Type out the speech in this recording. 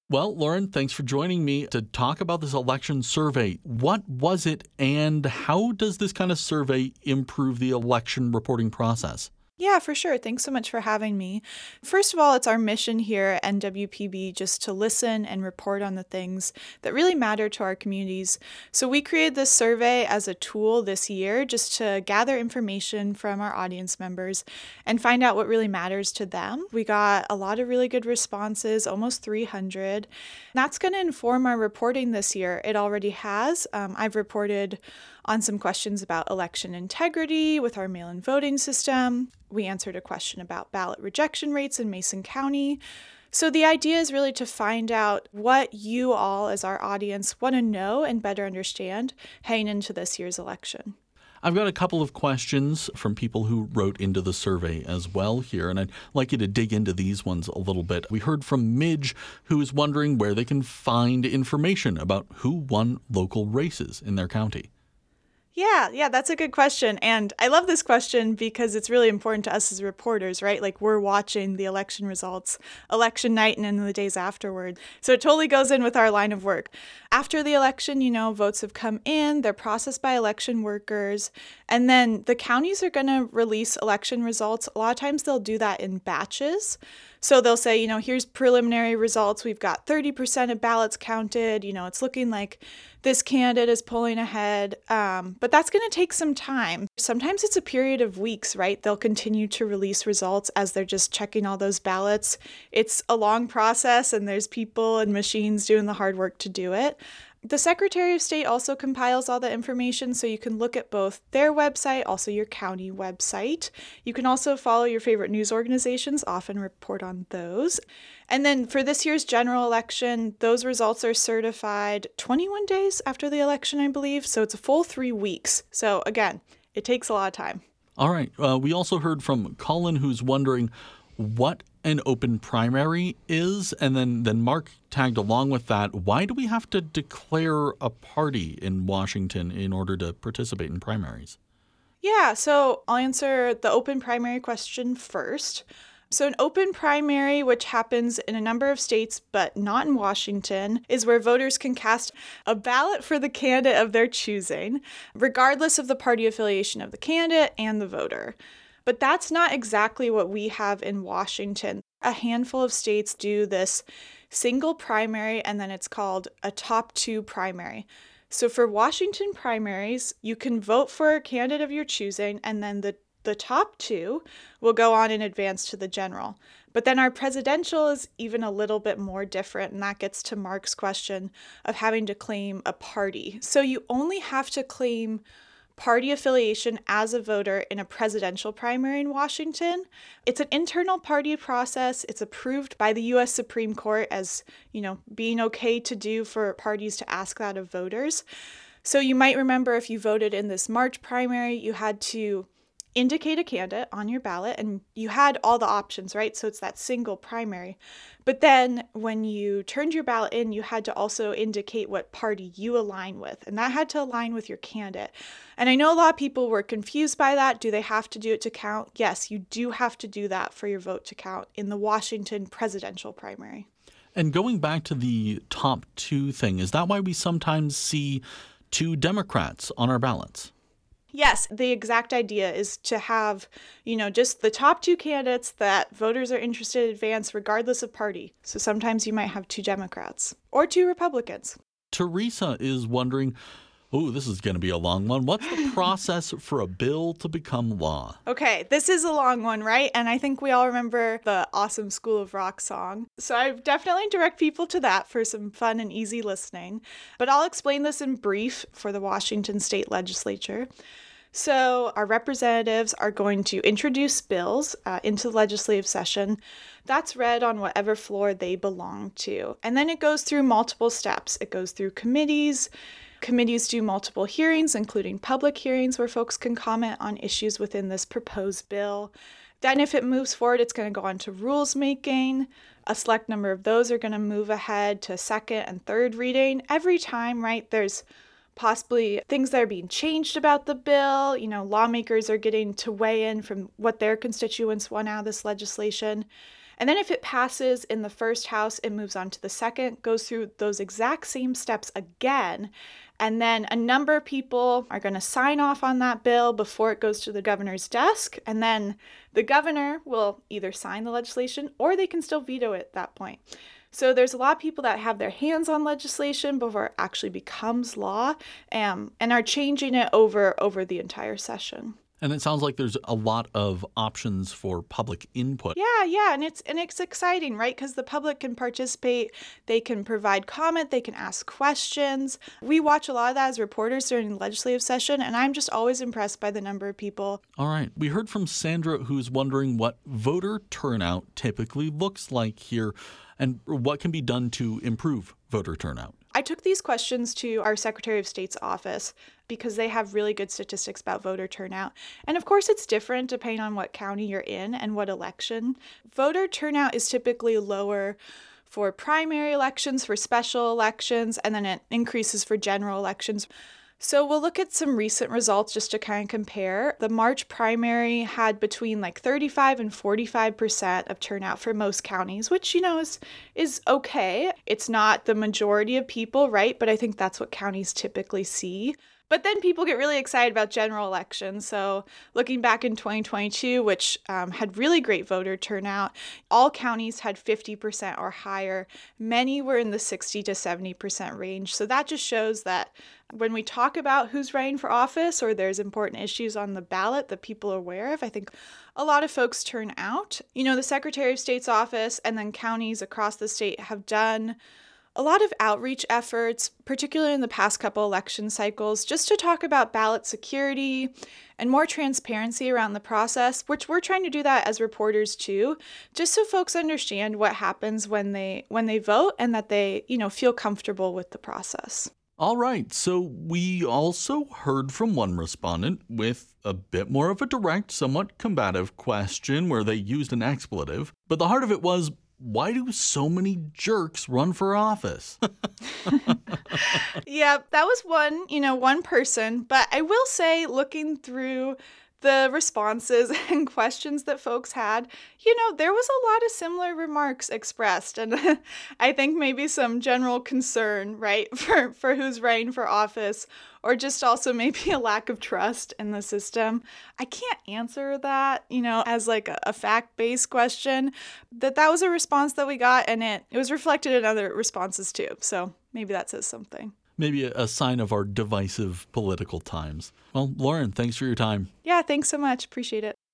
Well, Lauren, thanks for joining me to talk about this election survey. What was it, and how does this kind of survey improve the election reporting process? Yeah, for sure. Thanks so much for having me. First of all, it's our mission here at NWPB just to listen and report on the things that really matter to our communities. So we created this survey as a tool this year just to gather information from our audience members and find out what really matters to them. We got a lot of really good responses, almost 300. That's going to inform our reporting this year. It already has. I've reported on some questions about election integrity with our mail-in voting system. We answered a question about ballot rejection rates in Mason County. So the idea is really to find out what you all as our audience want to know and better understand heading into this year's election. I've got a couple of questions from people who wrote into the survey as well here, and I'd like you to dig into these ones a little bit. We heard from Midge, who is wondering where they can find information about who won local races in their county. Yeah, that's a good question. And I love this question because it's really important to us as reporters, right? Like we're watching the election results, election night and in the days afterward. So it totally goes in with our line of work. After the election, votes have come in, they're processed by election workers, and then the counties are going to release election results. A lot of times they'll do that in batches. So they'll say, here's preliminary results. We've got 30% of ballots counted. It's looking like this candidate is pulling ahead. But that's going to take some time. Sometimes it's a period of weeks, right? They'll continue to release results as they're just checking all those ballots. It's a long process, and there's people and machines doing the hard work to do it. The Secretary of State also compiles all the information, so you can look at both their website, also your county website. You can also follow your favorite news organizations, often report on those. And then for this year's general election, those results are certified 21 days after the election, I believe. So it's a full 3 weeks. So again, it takes a lot of time. All right. We also heard from Colin, who's wondering what an open primary is. And then Mark tagged along with that. Why do we have to declare a party in Washington in order to participate in primaries? Yeah, so I'll answer the open primary question first. So an open primary, which happens in a number of states, but not in Washington, is where voters can cast a ballot for the candidate of their choosing, regardless of the party affiliation of the candidate and the voter. But that's not exactly what we have in Washington. A handful of states do this single primary, and then it's called a top two primary. So for Washington primaries, you can vote for a candidate of your choosing, and then the top two will go on in advance to the general. But then our presidential is even a little bit more different, and that gets to Mark's question of having to claim a party. So you only have to claim party affiliation as a voter in a presidential primary in Washington. It's an internal party process. It's approved by the U.S. Supreme Court as, being okay to do for parties to ask that of voters. So you might remember if you voted in this March primary, you had to indicate a candidate on your ballot, and you had all the options, right? So it's that single primary. But then when you turned your ballot in, you had to also indicate what party you align with, and that had to align with your candidate. And I know a lot of people were confused by that. Do they have to do it to count? Yes, you do have to do that for your vote to count in the Washington presidential primary. And going back to the top two thing, is that why we sometimes see two Democrats on our ballots? Yes, the exact idea is to have, just the top two candidates that voters are interested in advance regardless of party. So sometimes you might have two Democrats or two Republicans. Teresa is wondering, this is going to be a long one. What's the process for a bill to become law? Okay, this is a long one, right? And I think we all remember the awesome School of Rock song. So I definitely direct people to that for some fun and easy listening. But I'll explain this in brief for the Washington State Legislature. So our representatives are going to introduce bills into the legislative session. That's read on whatever floor they belong to. And then it goes through multiple steps. It goes through committees. Committees do multiple hearings, including public hearings where folks can comment on issues within this proposed bill. Then if it moves forward, it's going to go on to rules making. A select number of those are going to move ahead to second and third reading. Every time, right, there's possibly things that are being changed about the bill. Lawmakers are getting to weigh in from what their constituents want out of this legislation. And then if it passes in the first house, it moves on to the second, goes through those exact same steps again. And then a number of people are going to sign off on that bill before it goes to the governor's desk. And then the governor will either sign the legislation or they can still veto it at that point. So there's a lot of people that have their hands on legislation before it actually becomes law, and are changing it over the entire session. And it sounds like there's a lot of options for public input. Yeah, and it's exciting, right? Because the public can participate, they can provide comment, they can ask questions. We watch a lot of that as reporters during the legislative session, and I'm just always impressed by the number of people. All right. We heard from Sandra, who's wondering what voter turnout typically looks like here and what can be done to improve voter turnout. I took these questions to our Secretary of State's office because they have really good statistics about voter turnout. And of course, it's different depending on what county you're in and what election. Voter turnout is typically lower for primary elections, for special elections, and then it increases for general elections. So we'll look at some recent results just to kind of compare. The March primary had between 35 and 45% of turnout for most counties, which, is okay. It's not the majority of people, right? But I think that's what counties typically see. But then people get really excited about general elections. So looking back in 2022, which had really great voter turnout, all counties had 50% or higher. Many were in the 60 to 70% range. So that just shows that when we talk about who's running for office or there's important issues on the ballot that people are aware of, I think a lot of folks turn out. The Secretary of State's office and then counties across the state have done a lot of outreach efforts, particularly in the past couple election cycles, just to talk about ballot security and more transparency around the process, which we're trying to do that as reporters too, just so folks understand what happens when they vote and that they, feel comfortable with the process. All right, so we also heard from one respondent with a bit more of a direct, somewhat combative question where they used an expletive, but the heart of it was, why do so many jerks run for office? Yeah, that was one person. But I will say, looking through the responses and questions that folks had, there was a lot of similar remarks expressed. And I think maybe some general concern, right, for who's running for office, or just also maybe a lack of trust in the system. I can't answer that, as a fact-based question. That was a response that we got, and it was reflected in other responses too. So maybe that says something. Maybe a sign of our divisive political times. Well, Lauren, thanks for your time. Yeah, thanks so much. Appreciate it.